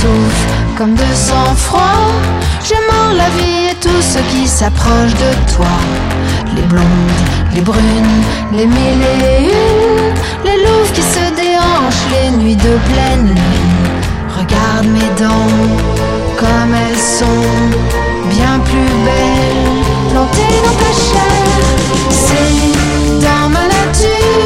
souffle comme de sang-froid. Je mords la vie et tout ce qui s'approche de toi. Les blondes, les brunes, les mille et une, les louves qui se déhanchent les nuits de pleine lune. Regarde mes dents, comme elles sont bien plus belles, plantées dans ta chair.